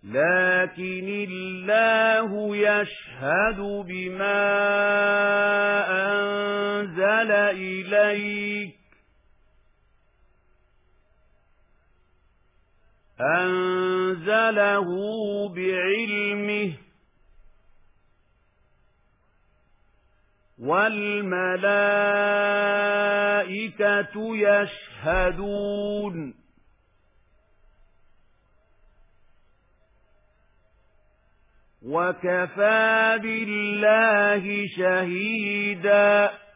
لكن الله يشهد بما أنزل إليك أنزله بعلمه والملائكة يشهدون وكفى بالله شهيدا